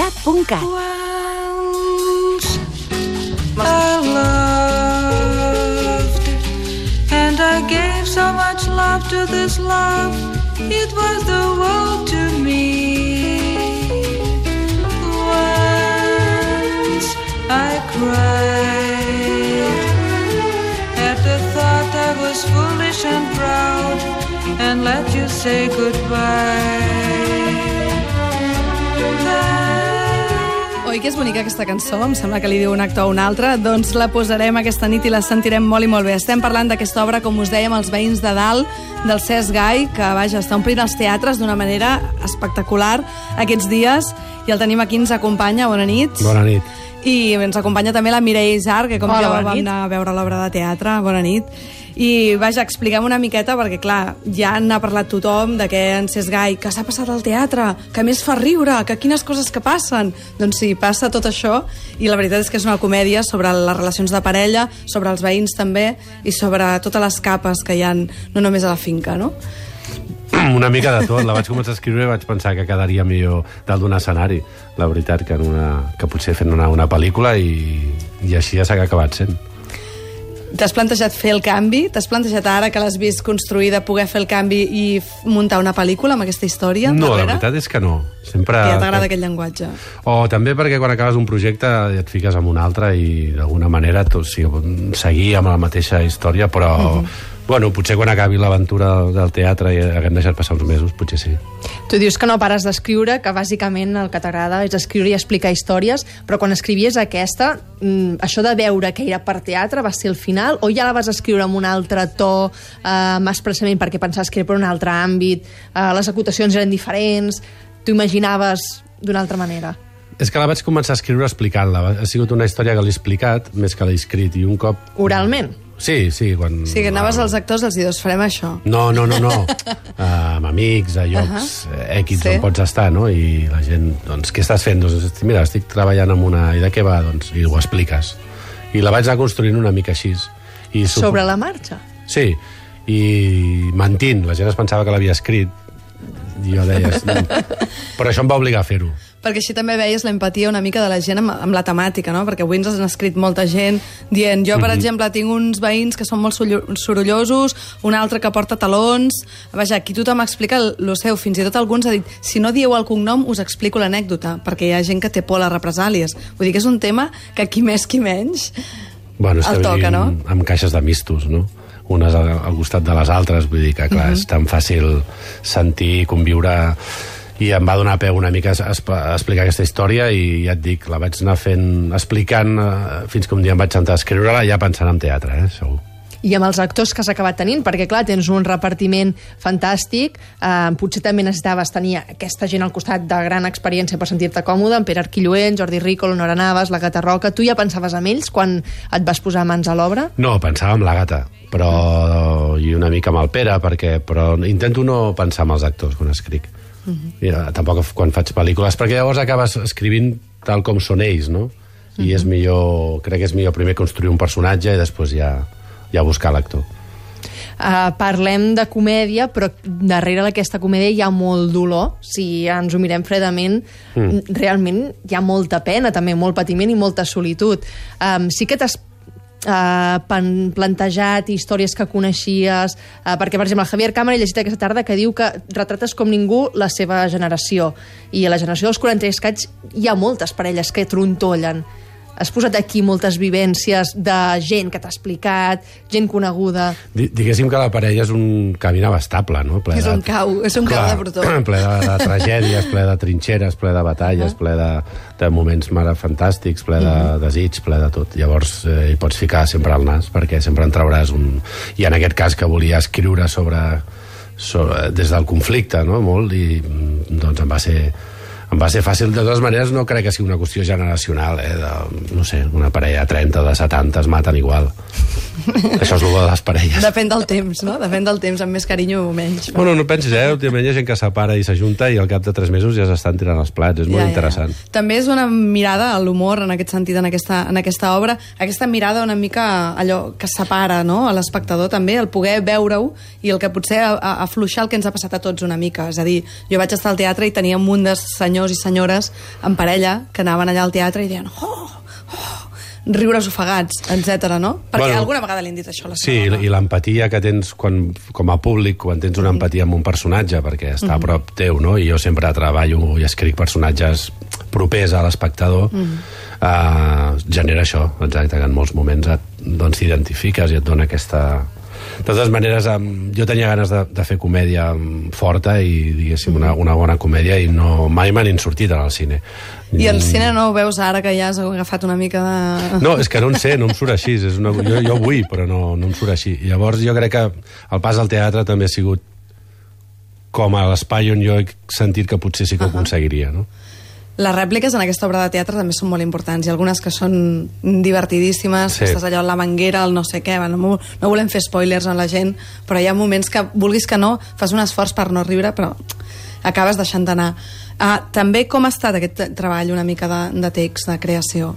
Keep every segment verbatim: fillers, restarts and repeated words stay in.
teatre punt cat. I loved, and I gave so much love to this love, it was the world to me. Once I cried at the thought I was foolish and proud, and let you say goodbye. Oi que és bonica aquesta cançó? Em sembla que li diu un actor a un altre. Doncs la posarem aquesta nit i la sentirem molt i molt bé. Estem parlant d'aquesta obra, com us dèiem, Els veïns de dalt, del Cesc Gai, que vaja, està omplint els teatres d'una manera espectacular aquests dies, i el tenim aquí, ens acompanya. Bona nit. Bona nit. I ens acompanya també la Mireia Isart, que com Hola, ja bona vam nit. anar a veure l'obra de teatre. Bona nit. I vaja, expliquem una miqueta, perquè clar, ja n'ha parlat tothom de que en Cesc Gai, que s'ha passat al teatre, que a més fa riure, que quines coses que passen. Doncs sí, passa tot això, i la veritat és que és una comèdia sobre les relacions de parella, sobre els veïns també, i sobre totes les capes que hi ha, no només a la finca, no? Una mica de tot. La vaig començar a escriure i vaig pensar que quedaria millor dalt d'un escenari. La veritat, que, en una, que potser fent una, una pel·lícula, i, i així ja s'ha acabat sent. T'has plantejat fer el canvi? T'has plantejat ara que l'has vist construïda poder fer el canvi i muntar una pel·lícula amb aquesta història? No, darrere? la veritat és que no. Sempre... Que ja t'agrada aquest llenguatge. O també perquè quan acabes un projecte et fiques amb un altre i d'alguna manera tot, sí, seguir amb la mateixa història, però uh-huh. bueno, potser quan acabi l'aventura del teatre i haguem deixat passar uns mesos, potser sí. Tu dius que no pares d'escriure, que bàsicament el que t'agrada és escriure i explicar històries, però quan escrivies aquesta, això de veure que era per teatre va ser el final, o ja la vas escriure amb un altre to, eh, expressament perquè pensaves que era per un altre àmbit, eh, les acotacions eren diferents, t'ho imaginaves d'una altra manera? És que la vaig començar a escriure explicant-la. Ha sigut una història que l'he explicat més que l'he escrit, i un cop... Oralment? Sí, sí. Quan... Sí, que anaves als actors i els dius, farem això. No, no, no, no. Uh, amb amics, a llocs uh -huh. èquids Sí. on pots estar, no? I la gent, doncs, què estàs fent? Doncs, mira, estic treballant amb una... I de què va? Doncs, i ho expliques. I la vaig anar construint una mica així. I supo... Sobre la marxa? Sí, i mentint. La gent es pensava que l'havia escrit. I jo deia... Però això em va obligar a fer-ho. Perquè així també veies l'empatia una mica de la gent amb, amb la temàtica, no? Perquè avui ens han escrit molta gent dient, jo, per mm-hmm. exemple, tinc uns veïns que són molt sorollosos, un altre que porta talons... Vaja, aquí tothom explica el, el seu, fins i tot alguns ha dit, si no dieu el cognom, us explico l'anècdota, perquè hi ha gent que té por a les represàlies. Vull dir que és un tema que qui més, qui menys, bueno, el toca, no? Amb caixes de mistos, no? Unes al, al costat de les altres, vull dir que, clar, mm-hmm. és tan fàcil sentir, conviure... I em va donar peu una mica a, a explicar aquesta història, i ja et dic, la vaig anar fent, explicant, eh, fins que un dia em vaig sentar a escriure-la, ja pensant en teatre, eh, segur. I amb els actors que has acabat tenint, perquè clar, tens un repartiment fantàstic, eh, potser també necessitaves tenir aquesta gent al costat de gran experiència per sentir-te còmode, en Pere Arquilluent, Jordi Rico, l'Honora Navas, l'Agata Roca. Tu ja pensaves en ells quan et vas posar mans a l'obra? No, pensava en l'Agata, però i una mica amb el Pere, perquè, però intento no pensar en els actors quan escric. Uh-huh. I, tampoc quan faig pel·lícules, perquè llavors acabes escrivint tal com són ells, no? I uh-huh. és millor, crec que és millor primer construir un personatge i després ja, ja buscar l'actor. Uh, parlem de comèdia, però darrere d'aquesta comèdia hi ha molt dolor. Si ens ho mirem fredament, mm. realment hi ha molta pena, també molt patiment i molta solitud. Um, sí que t'has Uh, plantejat històries que coneixies, uh, perquè per exemple el Javier Cámara he llegit aquesta tarda que diu que retrates com ningú la seva generació, i a la generació dels quaranta i escaig hi ha moltes parelles que trontollen. Has posat aquí moltes vivències de gent que t'ha explicat, gent coneguda. Diguéssim que la parella és un camí inabastable, no? Ple és de... un cau, és un Clar, cau de brutó. Ple de, de tragèdies, ple de trinxeres, ple de batalles, uh -huh. ple de, de moments mare fantàstics, ple de uh -huh. desig, ple de tot. Llavors eh, hi pots ficar sempre al nas, perquè sempre en trauràs un... I en aquest cas que volia escriure sobre, sobre des del conflicte, no? Molt, i doncs em va ser... Em va ser fàcil. De totes maneres, no crec que sigui una qüestió generacional, eh? De, no sé, una parella de trenta, de setanta, es maten igual. Això és el de les parelles. Depèn del temps, no? Depèn del temps, amb més carinyo o menys. Bueno, no pensis, eh? Últimament hi ha gent que s'apara i s'ajunta i al cap de tres mesos ja s'estan tirant els plats. És molt ja, interessant. Ja, ja. També és una mirada a l'humor, en aquest sentit, en aquesta, en aquesta obra, aquesta mirada una mica allò que separa, no?, a l'espectador també, el poder veure-ho i el que potser afluixar el que ens ha passat a tots una mica. És a dir, jo vaig estar al teatre i tenia un munt de senyors senyors i senyores en parella que anaven allà al teatre i deien oh, oh, riures ofegats, etcètera, no? Perquè bueno, alguna vegada li han dit això a la sí, seva dona. I l'empatia que tens quan, com a públic, quan tens una empatia amb un personatge, perquè està a prop teu, no? I jo sempre treballo i escric personatges propers a l'espectador, mm. uh, genera això, exacte, que en molts moments et, doncs, t'identifiques i et dona aquesta... De totes maneres, jo tenia ganes de, de fer comèdia forta i, diguéssim, una, una bona comèdia i no, mai me n'he sortit al cine. I el cine no ho veus ara que ja has agafat una mica de... No, és que no en sé, no em surt així. És una, jo, jo vull, però no, no em surt així. I llavors jo crec que el pas al teatre també ha sigut com a l'espai on jo he sentit que potser sí que ho aconseguiria, no? Les rèpliques en aquesta obra de teatre també són molt importants, i algunes que són divertidíssimes, sí. Que estàs allò en la manguera, el no sé què, no, no volem fer spoilers a la gent, però hi ha moments que, vulguis que no, fas un esforç per no riure, però acabes deixant d'anar. Ah, també com ha estat aquest treball una mica de, de text, de creació?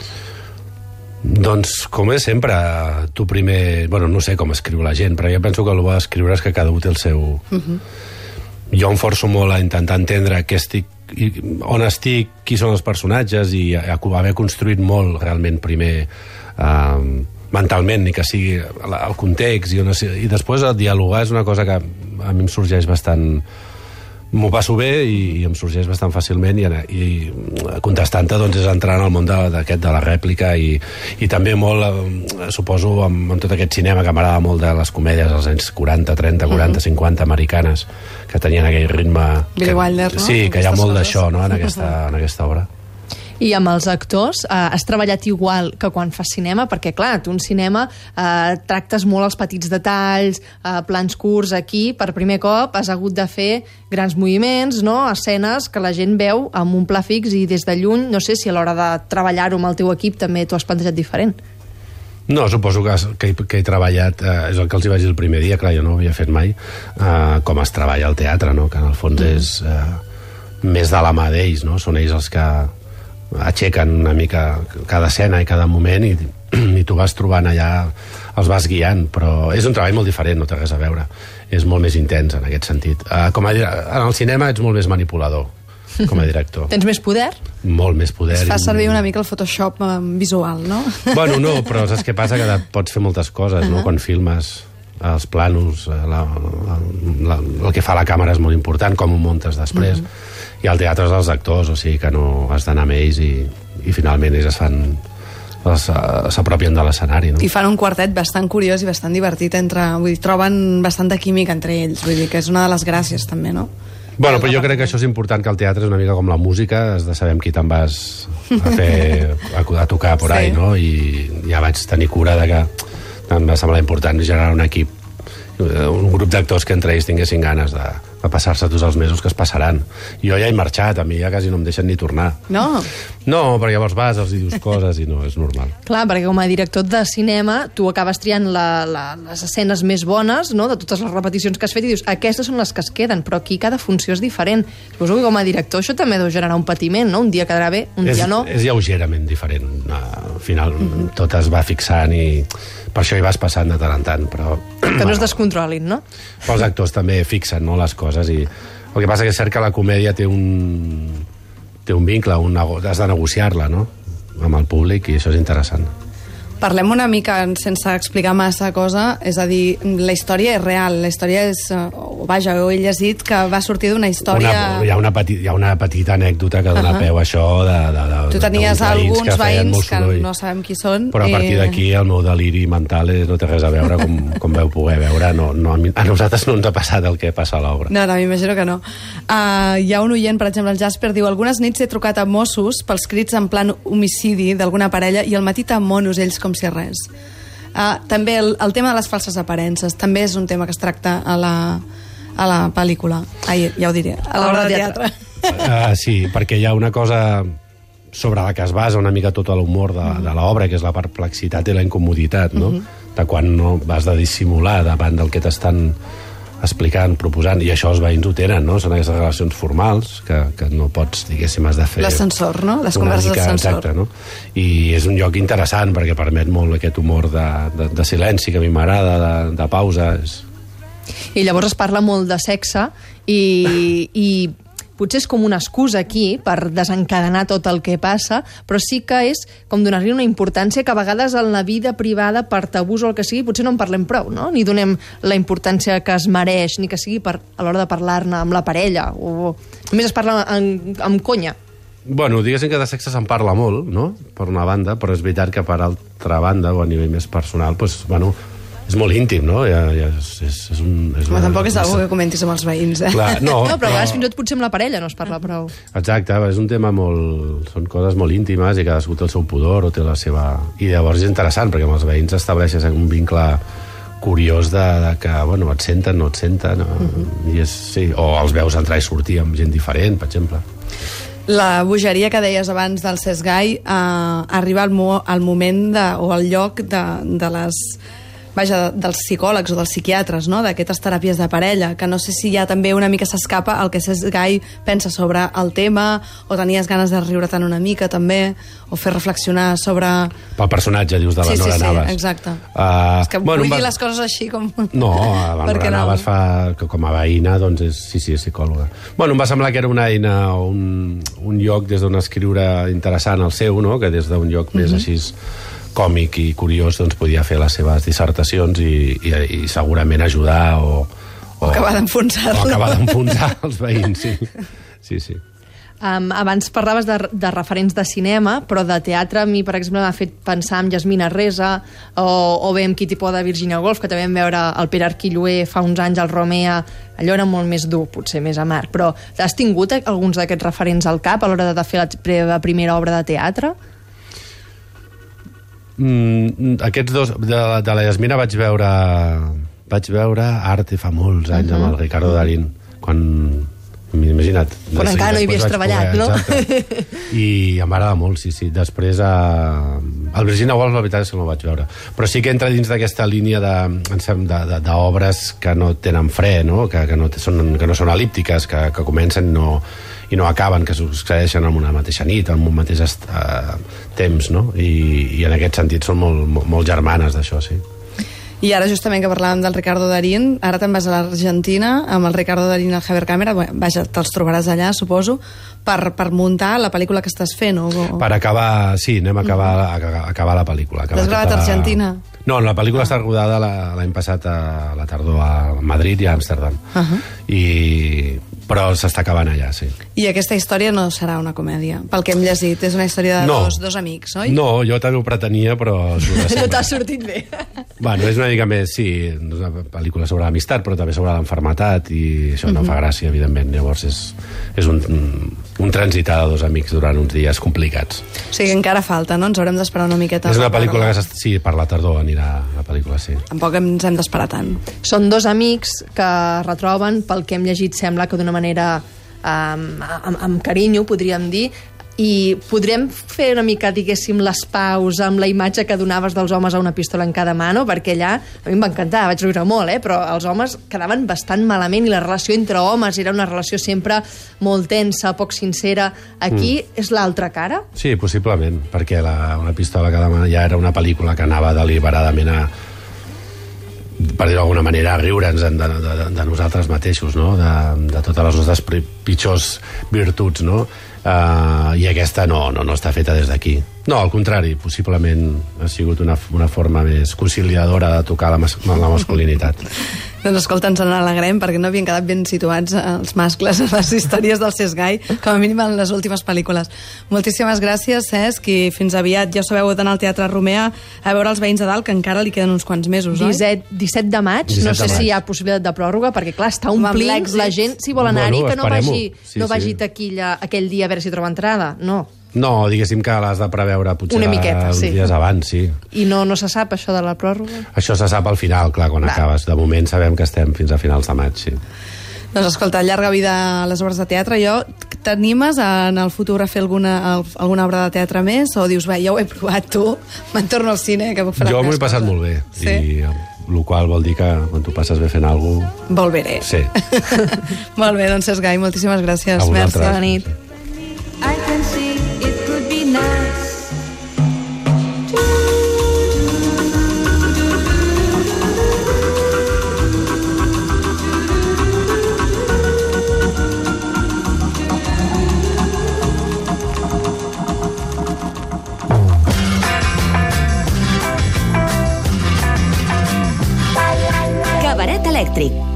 Doncs, com és sempre, tu primer... Bueno, no sé com escriu la gent, però jo penso que el bo d'escriure és que cada un té el seu... Uh-huh. Jo em forço molt a intentar entendre què estic, on estic, qui són els personatges, i haver construït molt realment primer eh, mentalment, ni que sigui el context, i, on, i després el dialogar és una cosa que a mi em sorgeix bastant... M'ho passo bé i, i em sorgeix bastant fàcilment, i, i contestant-te doncs, és entrar en el món d'aquest, de, de la rèplica, i, i també molt, eh, suposo, amb, amb tot aquest cinema que m'agrada molt de les comèdies dels anys quaranta, trenta, quaranta, uh-huh. cinquanta americanes, que tenien aquell ritme... Billy Wilder, no? Sí, que hi ha molt d'això, no?, en aquesta, en aquesta obra. I amb els actors eh, has treballat igual que quan fas cinema? Perquè, clar, tu en cinema eh, tractes molt els petits detalls, eh, plans curts. Aquí, per primer cop, has hagut de fer grans moviments, no?, escenes que la gent veu amb un pla fix i des de lluny. No sé si a l'hora de treballar-ho amb el teu equip també t'ho has plantejat diferent. No, suposo que, que, he, que he treballat, eh, és el que els hi vaig dir el primer dia, clar, jo no ho havia fet mai, eh, com es treballa al teatre, no?, que en el fons mm. és eh, més de la mà d'ells, no?, són ells els que aixequen una mica cada escena i cada moment, i, i tu vas trobant allà, els vas guiant, però és un treball molt diferent, no té res a veure, és molt més intens en aquest sentit. Uh, com a, en el cinema ets molt més manipulador com a director. Tens més poder? Molt més poder. Es fa servir una mica el Photoshop eh, visual, no? Bueno, no, però saps què passa? Que pots fer moltes coses, uh-huh. no? Quan filmes els planos, la, la, la, el que fa la càmera és molt important, com ho muntes després. Uh-huh. I al teatre és els actors, o sigui que no has d'anar amb ells, i, i finalment ells es fan, s'apropien de l'escenari, no? I fan un quartet bastant curiós i bastant divertit entre, vull dir, troben bastant de química entre ells, vull dir que és una de les gràcies també, no? Bueno, però jo crec que això és important, que el teatre és una mica com la música, has de saber amb qui te'n vas a fer, a, a tocar por ahí, sí. No? I ja vaig tenir cura de que em va semblar important generar un equip, un grup d'actors que entre ells tinguessin ganes de, de passar-se tots els mesos que es passaran. Jo ja he marxat, a mi ja quasi no em deixen ni tornar. No? No, perquè llavors vas, els dius coses i no, és normal. Clar, perquè com a director de cinema tu acabes triant la, la, les escenes més bones, no?, de totes les repeticions que has fet, i dius, aquestes són les que es queden, però aquí cada funció és diferent. Suposo que com a director això també deu generar un patiment, no? Un dia quedarà bé, un és, dia no. És lleugerament diferent. Al final mm-hmm. tot es va fixant i per això hi vas passant de tant en tant, però... Que no bueno, es descontrolin, no? Els actors també fixen, no?, les coses, i el que passa que és cert que la comèdia té un, té un vincle, un nego... has de negociar-la, no?, amb el públic, i això és interessant. Parlem una mica, sense explicar massa cosa, és a dir, la història és real, la història és... Oh, vaja, ho he llegit que va sortir d'una història... Una, hi, ha una petit, hi ha una petita anècdota que dona uh-huh. peu a això de, de, de, tu tenies alguns que veïns que no sabem qui són. Però a partir d'aquí el meu deliri mental no té res a veure, com, com veu poder veure. No, no, a nosaltres no ens ha passat el que passa a l'obra. No, no, m'imagino que no. Uh, hi ha un oient, per exemple, el Jasper, diu: algunes nits he trucat a Mossos pels crits en plan homicidi d'alguna parella i al matí tan monos ells com si res. Uh, també el, el tema de les falses aparences també és un tema que es tracta a la, a la pel·lícula. Ai, ja ho diré, a l'obra de teatre. Uh, sí, perquè hi ha una cosa sobre la que es basa una mica tot l'humor de, de l'obra, que és la perplexitat i la incomoditat, no? Uh-huh. De quan no vas de dissimular davant del que t'estan explicant, proposant, i això els veïns ho tenen, no? Són aquestes relacions formals que, que no pots, diguéssim, has de fer... L'ascensor, no? Les converses d'ascensor. Exacte, no? I és un lloc interessant perquè permet molt aquest humor de, de, de silenci, que a mi m'agrada, de, de pausa. És... I llavors es parla molt de sexe i... i potser és com una excusa aquí per desencadenar tot el que passa, però sí que és com donar-li una importància que a vegades en la vida privada, per tabús o el que sigui, potser no en parlem prou, no? Ni donem la importància que es mereix, ni que sigui per, a l'hora de parlar-ne amb la parella, o només es parla en, amb conya. Bueno, diguéssim que de sexe se'n parla molt, no?, per una banda, però és veritat que per altra banda, o a nivell més personal, doncs, bueno, és molt íntim, no? Ja, ja és, és, és un, és Home, una, tampoc és algo que comentis amb els veïns, eh? Clar, no, No, però a vegades fins i tot potser amb la parella no es parla prou. Exacte, és un tema molt... Són coses molt íntimes i cadascú té el seu pudor o té la seva... I llavors és interessant, perquè amb els veïns estableixes un vincle curiós de, de que, bueno, et senten, no et senten, no? Mm-hmm. I és, sí, o els veus entrar i sortir amb gent diferent, per exemple. La bogeria que deies abans del Sesgai eh, arriba al, mo al moment de, o al lloc de, de les... Vaja, dels psicòlegs o dels psiquiatres, no?, d'aquestes teràpies de parella, que no sé si ja també una mica s'escapa el que Sesgai pensa sobre el tema, o tenies ganes de riure tant una mica, també, o fer reflexionar sobre... Pel personatge, dius, de la sí, Nora sí, sí, Navas. exacte. Uh, És que bueno, vull va... dir les coses així com... No, la Nora no? Navas fa... que com a veïna, doncs, és, sí, sí, és psicòloga. Bueno, em va semblar que era una eina o un, un lloc des d'on escriure interessant el seu, no?, que des d'un lloc més mm-hmm. així còmic i curiós, doncs podia fer les seves dissertacions i, i, i segurament ajudar o... O, o acabar d'enfonsar-lo. O acabar d'enfonsar els veïns, sí. Sí, sí. Um, abans parlaves de, de referents de cinema, però de teatre a mi, per exemple, m'ha fet pensar en Jasmina Resa o, o bé en Kitty Poe de Virginia Woolf, que també vam veure el Pere Arquilloé fa uns anys al Romea. Allò era molt més dur, potser més amarg, però has tingut alguns d'aquests referents al cap a l'hora de fer la primera obra de teatre? Mm, aquests dos, de, de la Yasmina vaig veure vaig veure Arte fa molts anys uh -huh. amb el Ricardo Darín, quan imagina't. Quan encara no hi havies treballat, poder, no? Exacte. I em va agradar molt, sí, sí. Després a... el Virginia Woolf la veritat és que no el vaig veure, però sí que entra dins d'aquesta línia d'obres que no tenen fre, no? Que, que, no són, que no són elíptiques, que, que comencen no, i no acaben, que succeeixen en una mateixa nit, en un mateix uh, temps, no? I, i en aquest sentit són molt, molt, molt germanes d'això, sí. I ara, justament que parlàvem del Ricardo Darín, ara te'n vas a l'Argentina amb el Ricardo Darín i el Javier Cámara, vaja, te'ls trobaràs allà, suposo, per, per muntar la pel·lícula que estàs fent, o... Per acabar, sí, anem a acabar, uh-huh. a, a acabar la pel·lícula. L'has gravat a Argentina? No, la pel·lícula ah. està rodada l'any passat a la tardor a Madrid i a Amsterdam. Uh-huh. I... però s'està acabant allà, sí. I aquesta història no serà una comèdia, pel que hem llegit, és una història de no. dos, dos amics, oi? No, jo també ho pretenia, però... No t'ha sortit bé. Bueno, és una mica més, sí, una pel·lícula sobre l'amistat, però també sobre l'enfermetat, i això no uh-huh. fa gràcia, evidentment. Llavors és, és un, un transitar de dos amics durant uns dies complicats. O sigui, encara falta, no? Ens haurem d'esperar una miqueta. És una pel·lícula que, sí, per la tardor anirà la pel·lícula, sí. Tampoc ens hem d'esperar tant. Són dos amics que es retroben, pel que hem llegit sembla que d'una manera um, amb, amb carinyo, podríem dir, i podrem fer una mica, diguéssim, les paus amb la imatge que donaves dels homes a una pistola en cada mano, perquè allà, a mi em va encantar, vaig riure molt, eh? Però els homes quedaven bastant malament i la relació entre homes era una relació sempre molt tensa, poc sincera. Aquí mm. és l'altra cara? Sí, possiblement, perquè la, una pistola a cada mano ja era una pel·lícula que anava deliberadament a, per dir-ho d'alguna manera, a riure'ns de, de, de, de nosaltres mateixos, no? de, de totes les nostres pitjors virtuts, no? Uh, i aquesta no, no, no està feta des d'aquí. No, al contrari, possiblement ha sigut una, una forma més conciliadora de tocar la, mas la masculinitat. Doncs escolta, ens n'alegrem, perquè no havien quedat ben situats els mascles en les històries del Sesgai, com a mínim en les últimes pel·lícules. Moltíssimes gràcies, Cesc, i fins aviat. Ja sabeu, d'anar al Teatre Romea a veure els veïns de dalt, que encara li queden uns quants mesos, oi? disset de maig, disset no sé de maig. si hi ha possibilitat de pròrroga, perquè clar, està omplint, la gent, si vol anar-hi, bueno, que no vagi, sí, no vagi sí. taquilla aquell dia a veure si troba entrada, no. No, diguéssim que l'has de preveure potser una miqueta, uns sí. dies abans, sí. I no, no se sap això de la pròrroga? Això se sap al final, clar, quan Va. acabes. De moment sabem que estem fins a finals de maig, sí. Doncs escolta, llarga vida a les obres de teatre. Jo, t'animes en el futur a fer alguna, alguna obra de teatre més? O dius, bé, ja ho he provat, tu, me'n torno al cine, que puc fer Jo m'ho he passat coses. molt bé. Sí? I el qual vol dir que quan tu passes bé fent alguna cosa... Volveré. Sí. Molt bé, doncs Sesgai, moltíssimes gràcies. A Merci. Bona nit. I can see it could be nice. Elèctric.